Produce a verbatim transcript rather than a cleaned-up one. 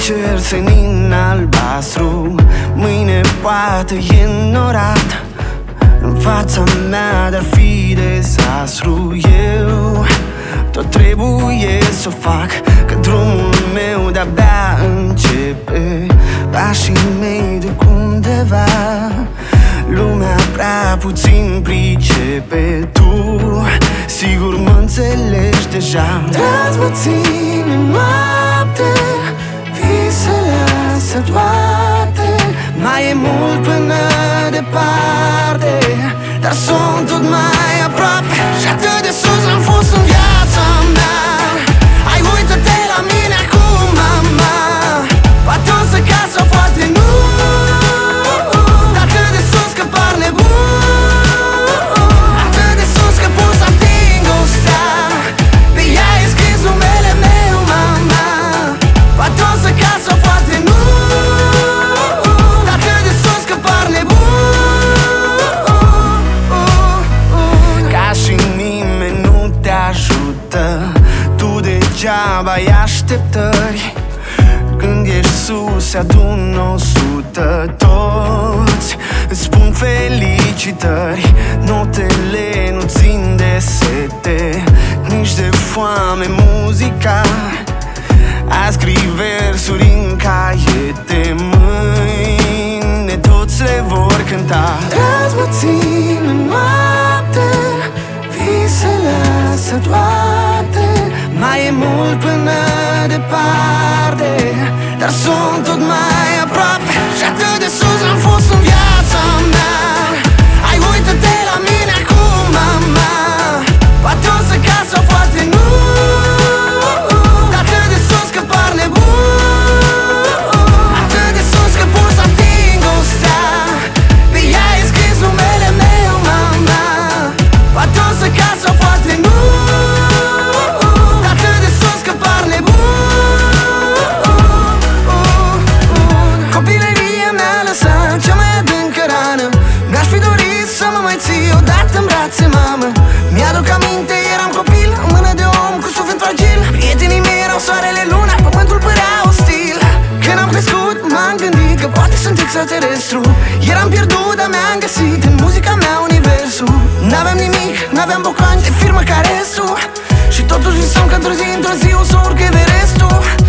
cer senin albastru, mâine poate e înnorat. În fața mea de-ar fi dezastru. Eu tot trebuie să o fac, că drumul meu de-abia începe. Pașii mei de undeva, lumea prea puțin pricepe. Tu sigur mă înțelegi deja. Dați puțin în noapte, visele astea toate. Mai e mult până departe, dar sunt tot mai aproape. Și atât de sus am fost în viața mea. Hai, uită-te la mine acum, mama. Poate o să ca sau poate nu, dar atât de sus că par nebun. Atât de sus că pot să ating o stea. Pe ea e scris numele meu, mama. Poate o să ca sau poate nu, dar atât de sus că par nebun. Ca și nimeni nu te ajută, tu degeaba ai așteptări. Când ești sus, adun o sută. Toți îți spun felicitări. Notele nu țin de sete, nici de foame muzica. Azi scrii versuri în caiete, mâine toți le vor cânta. Dați puțin în noapte, visele astea toate. Mai e mult până departe, dar sunt tot mai aproape. Și atât de sus am fost în viața mea. Hai, uită-te la mine acum, mama. Poate o să ca sau poate nu, dar atât de sus că par nebun. Atât de sus că pot să ating o stea. Pe ea e scris numele meu, mama. Poate o să ca sau poate nu, dar atât de sus că par nebun. Copilăria mea lăsat cea mai adâncă rană. Mi-aș fi dorit să mă mai ții odată în brațe, mamă. Mi-aduc aminte, eram copil, în mână de om cu suflet fragil. Prietenii mei erau soarele, luna, pământul părea ostil. Când am crescut, m-am gândit că poate sunt extraterestru. Eram pierdut, dar mi-am găsit în muzica mea universul. N-aveam nimic, n-aveam bocani de firmă ca restul, și totuși visam că într-o zi, într-o zi o să urc Everestul.